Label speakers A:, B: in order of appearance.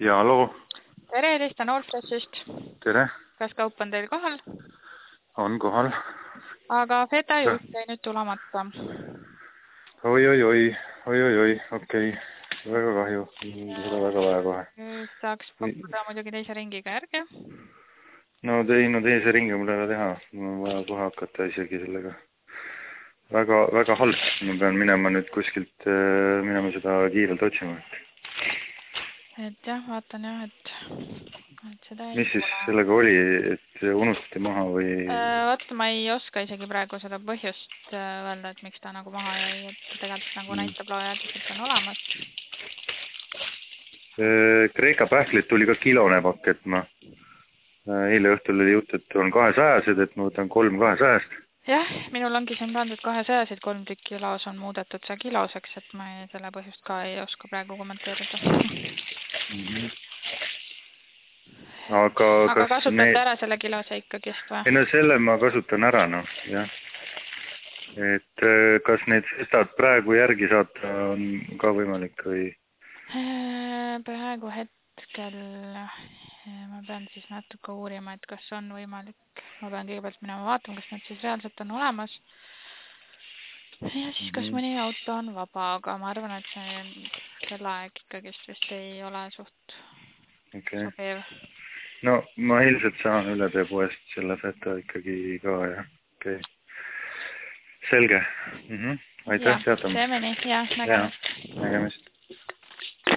A: Ja, hallo.
B: Tere, helistan Allfreshist.
A: Tere.
B: Kas kaup on teil kohal?
A: On kohal.
B: Aga Feta juht jäi nüüd tulemata.
A: Oi, okei. Väga kahju. Seda väga vaja kohe.
B: Nüüd saaks pakkuda muidugi teise ringiga järgi.
A: No teise ringi mul ei ole teha. Mul on vaja kohe hakata isegi sellega. Väga halb. Ma pean minema nüüd kuskilt minema seda kiirelt otsima.
B: Et jah, vaatan jah, et seda ei
A: Mis siis sellega oli, et unustati maha või?
B: Vot ma ei oska isegi praegu seda põhjust öelda, et miks ta nagu maha jäi, et tegelikult nagu näitab loojärgis, et on olemas.
A: Kreeka pähklit tuli ka kilone pakett. Eile õhtul oli jutt, et on 200-sed, et ma võtan 3 200-st.
B: Jah, minul ongi siin pandud 200-sid, 3 tükki kilos on muudetud see kiloseks, et ma selle põhjust ka ei oska praegu kommenteerida. Aga kasutate ära selle kilose ikkagist või?
A: Ei no selle ma kasutan ära, jah. Et kas need sestad praegu järgi saata on ka võimalik või?
B: Praegu hetkel ma pean siis natuke uurima, et kas on võimalik. Ma pean kõigepealt minema vaatama, kas need siis reaalselt on olemas. Ja siis kas mõni auto on vaba, aga ma arvan, et see kellaaeg ikkagist vist ei ole suht sobiv.
A: No ma ilmselt saan üle tee poest selle Feta ikkagi ka, jah. Okei. Selge. Aitäh teatamast.
B: Jah, nägemist.
A: Nägemist.